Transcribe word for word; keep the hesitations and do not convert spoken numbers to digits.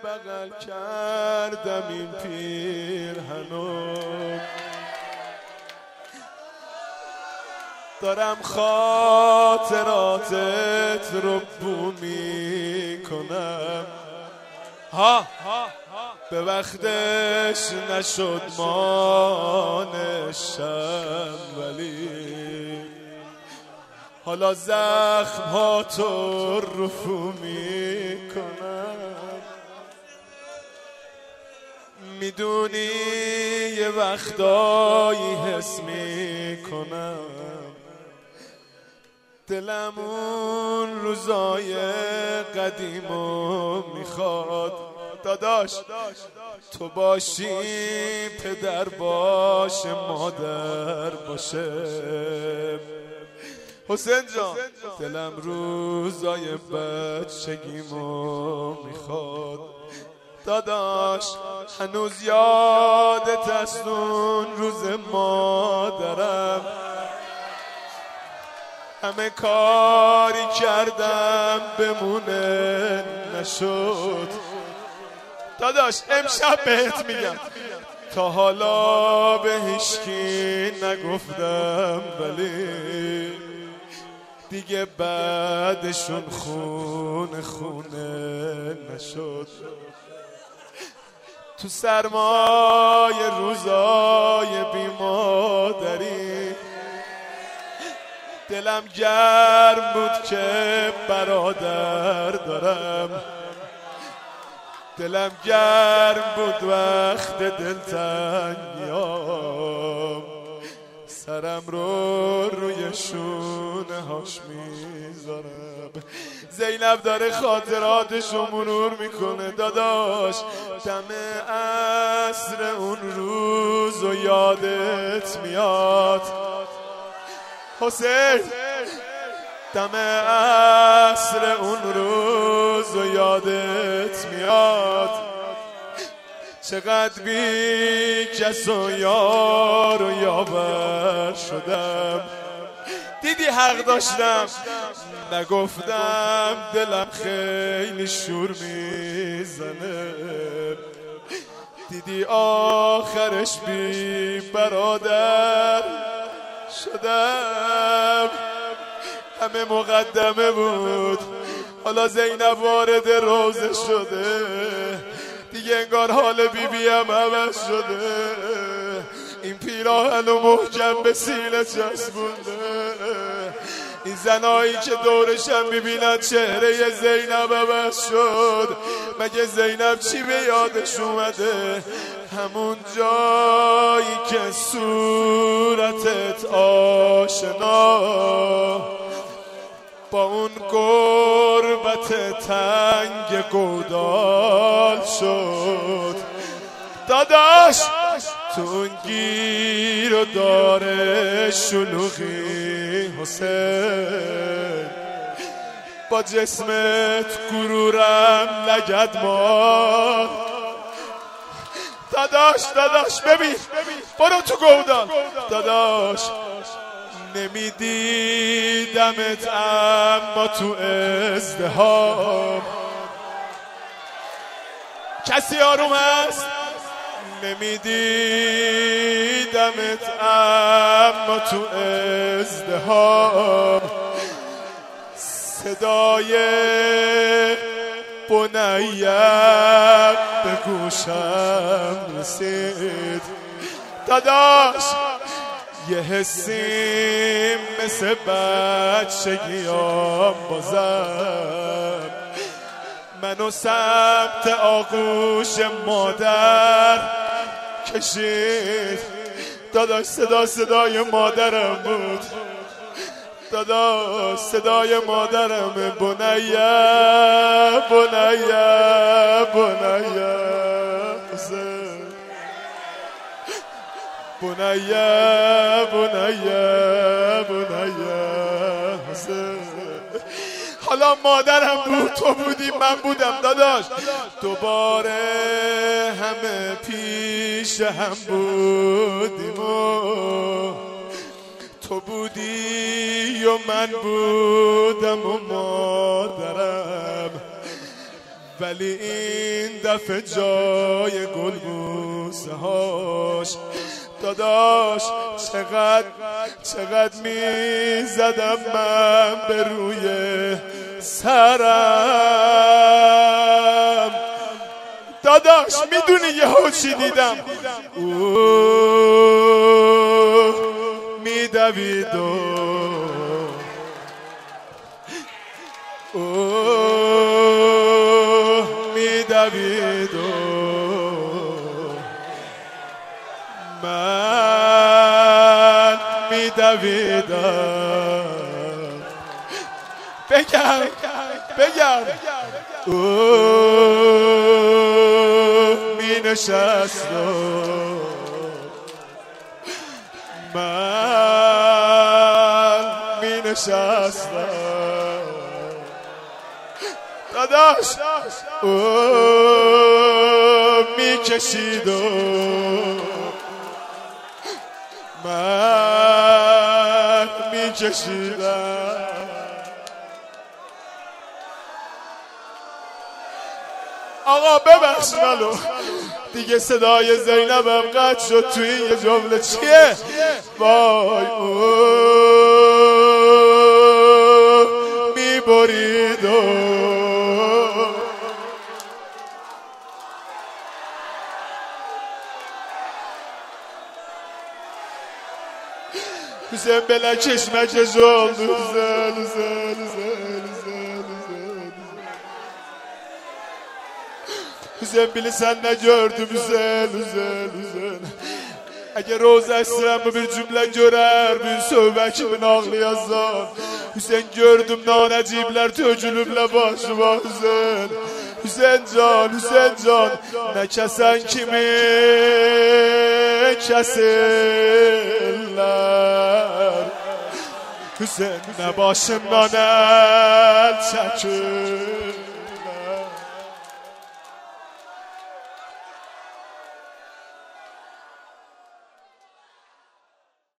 بغل کردم این پیرهنو، دارم خاطراتت رو بو میکنم. ها به وقتش نشد مانشم، ولی حالا زخم ها تو رفو میکنم. میدونی یه وقتایی حس میکنم دلم اون روزای قدیمو میخواد. داداش تو باشی پدر باشه مادر باشه، حسین جان دلم روزای بچگیمو میخواد. داداش هنوز یادت است اون روز مادرم، همه کاری کردم بمونه نشد. داداش امشب بهت میگم تا حالا به هیچکی نگفتم، ولی دیگه بعدشون خونه خونه نشد. تو سرمای روزای بیمادری دلم گرم بود که برادر دارم، دلم گرم بود وقت دلتنگیام، سرم رو روی شونه هاش میذارم. زینب داره خاطراتشو مرور میکنه. داداش دم عصر اون روز و یادت میاد. حسین دم عصر اون روز و یادت میاد، چقدر بی کس و یار و یاور شدم. دیدی حق داشتم نگفتم، دلم خیلی شور میزنه. دیدی آخرش بی برادر شدم، همه مقدمه بود، حالا زینب وارد روزه شده، دیگه انگار حال بی بی هم عوض شده. این پیراهنو محکم به سینه چسبونده، این زنایی که دورشم میبینن چهره زینب عوض شد. مگه زینب چی به یادش اومده؟ همون جایی که صورتت آشنا با اون غربت تنگ گودال شد. داداش تو اون گیر و داره شلوغی حسین، با جسمت غرورم لگد مار. داداش داداش ببین برو تو گودال. داداش نمیدیدمت اما تو ازدهام، کسی آروم هست؟ نمیدیدمت اما تو ازدهام، صدای بنیه به گوشم رسید. داداش یه حسیم مثل بچگیام بازم منو سمت آغوش مادر کشید. داداش صدا صدای مادرم بود. داداش صدای مادرم، بنیه بنیه بنیه حسین، بنیه بنیه بنیه حسین. حالا مادرم بود، تو بودی، من بودم. داداش دوباره همه پیش هم بودیم و تو بودی و من بودم و مادرم، ولی این دفعه جای گلبوسه هاش داداش چقدر چقدر می زدم من به روی سرم داداش میدونی یه ها چی دیدم اوه میدوید و اوه میدوید و من میدویدم بگم بگم اوه می نشست و من می نشستم داداش اوه می کشید و من می کشیدم آقا ببخش منو دیگه صدای زینبم قطع شد توی این یه جمله چیه وای اوه میبرید و حسین بلا چشمک جال زل زل زل Hüseyin bile sen ne gördüm güzel güzel güzel Eğer roz esremi bir cümle görer bir sövbe kimin ağlayazan Hüseyin gördüm nanecibler töcülümle başıma Hüseyin Hüseyin can Hüseyin can ne kesen kimi keserler Hüseyin ne başımdan el çekir